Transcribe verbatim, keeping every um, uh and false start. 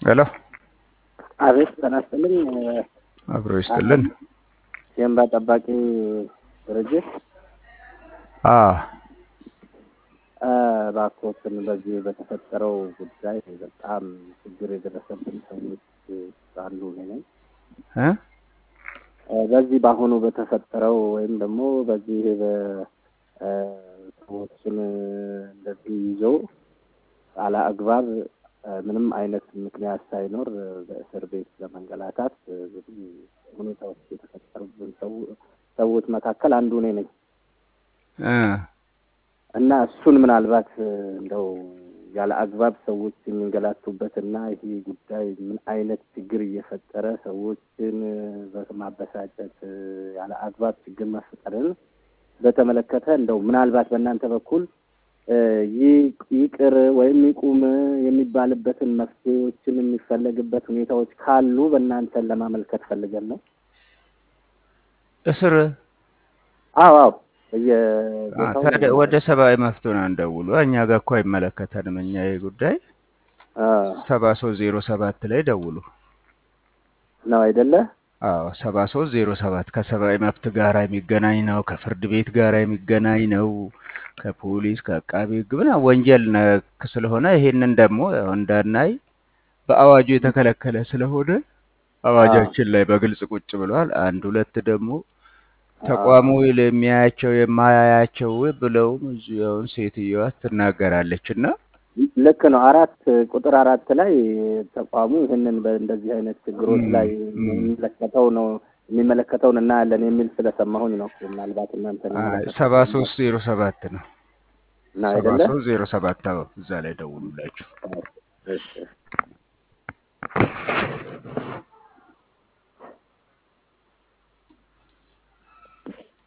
ሄሎ አቤት ጤና ይስጥልኝ። አብሮ ይስጥልን። የእንባ ጠባቂ ድርጅት አ እባክዎትን በዚህ በተፈጠረው ጉዳይ በጣም ችግር የደረሰብን ሰዎች አንዱ ነኝ። እ በዚህ በአሁኑ በተፈጠረው ወይም ደግሞ በዚህ በሰዎችን እንደዚህ ይዞ አለ አግባብ ምንም አይነት ምክንያት ሳይኖር በእስር ቤት ለመንገላታት ብዙ ሁኔታዎች የተፈጠሩብን ሰዎች መካከል አንዱ ነኝ እ እና እሱን ምናልባት እንደው ያለ አግባብ ሰዎች የሚንገላቱበትና ይሄ ጉዳይ ምን አይነት ችግር እየፈጠረ ሰዎችን በማበሳጨት ያለ አግባብ ችግር መፍጠርን በተመለከተ እንደው ምናልባት በእናንተ በኩል ይቅር ወይም ይቁም የሚባልበትን መፍትሄዎችን የሚፈልግበት ሁኔታዎች ካሉ በእናንተ ለማመልከት ፈልገን ነው። እስር አዎ አዎ ወደ ሰብአዊ መፍትሄ እንደውሉ እኛ ጋር እኮ አይመለከተንም። እኛ የጉዳይ ሰባ ሶስት ዜሮ ሰባት ላይ ደውሉ ነው አይደለ? አዎ ሰባ ሶስት ዜሮ ሰባት ከሰብአዊ መብት ጋር የሚገናኝ ነው፣ ከፍርድ ቤት ጋር የሚገናኝ ነው፣ ከፖሊስ ከአቃቤ ሕግ ግብና ወንጀል ነክ ስለሆነ ይሄንን ደግሞ እንዳናይ በአዋጁ የተከለከለ ስለሆነ አዋጃችን ላይ በግልጽ ቁጭ ብሏል። አንድ ሁለት ደግሞ ተቋሙ ለሚያያቸው የማያያቸው ብለው እዚያውን ሴትዮዋ ትናገራለችና ልክ ነው። አራት ቁጥር አራት ላይ ተቋሙ ይሄንን በእንደዚህ አይነት ችግሮች ላይ የሚመለከተው ነው የሚመለከተውን እና ያለን የሚል ስለሰማሁኝ ነው። ምናልባት እናንተ ነው ሰባ ሶስት ዜሮ ሰባት ነው እና አይደለ ሰባ ሶስት ዜሮ ሰባት እዛ ላይ ደውሉላችሁ። እሺ